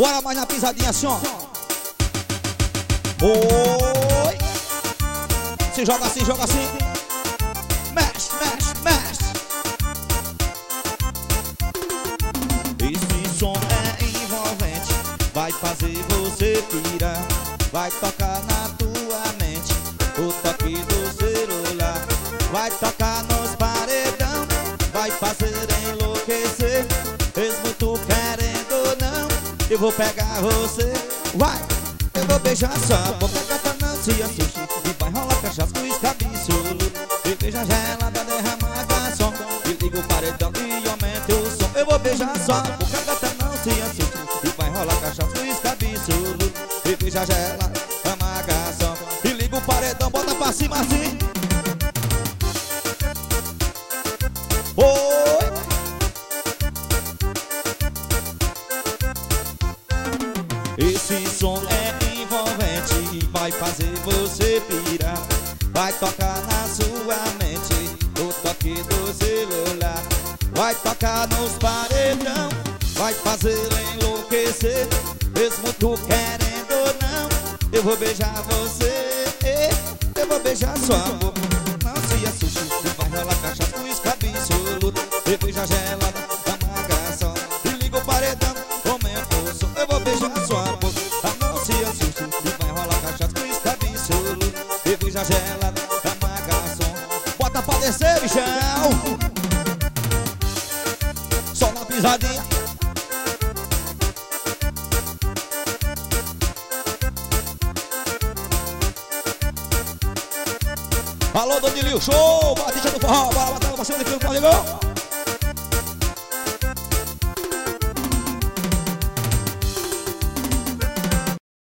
Bora mais na pisadinha assim, ó. Oi. Se joga assim, joga assim. Mexe, mexe, mexe. Esse som é envolvente, vai fazer você pirar. Vai tocar na tua mente o toque do celular. Vai tocar nos paredão, vai fazer enlouquecer. Mesmo tu querendo ou não, eu vou pegar você. Vai, eu vou beijar sua boca, gata, não se assuste. E vai rolar cachaça com escabiçudo. E beija gelada, derrama garçom. E liga o paredão e aumenta o som. Eu vou beijar sua boca, gata, não se assuste. E vai rolar cachaça com escabiçudo. E beija gelada, derrama garçom. E liga o paredão, bota pra cima assim. Oi. Esse som é envolvente, vai fazer você pirar. Vai tocar na sua mente o toque do celular. Vai tocar nos paredão, vai fazer enlouquecer. Mesmo tu querendo ou não, eu vou beijar você. Eu vou beijar sua boca, não se assuste. E vai rolar cachaça com escabiçudo. E beija gelada, dá garçom. E liga o paredão, aumenta o som. Eu vou beijar sua boca, não se assuste. E vai rolar cachaça com escabiçudo. E beija gelada, dá garçom. Bota pra descer, bichão. Só na pisadinha. Alô, Danilio, show! Batista do forró, bora bater pra cima do que ligou?